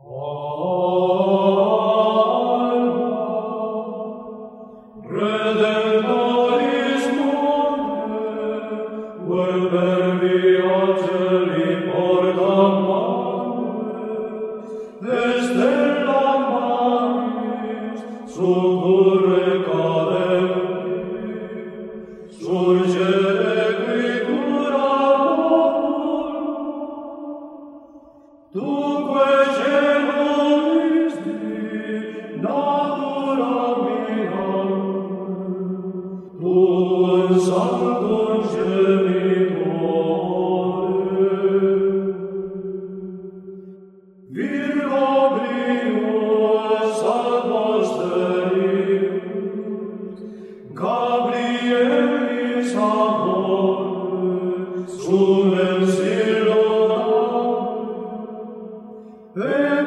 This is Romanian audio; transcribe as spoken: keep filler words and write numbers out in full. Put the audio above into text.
Redentoris mundi, verbi angeli portam manes, stella maris, succurre cadenti, surgere qui cura populi, dunque genuisti, natura mia, un sanctum genitore, Virgo brius ad posterius, Gabrielis amore, sumem silonam,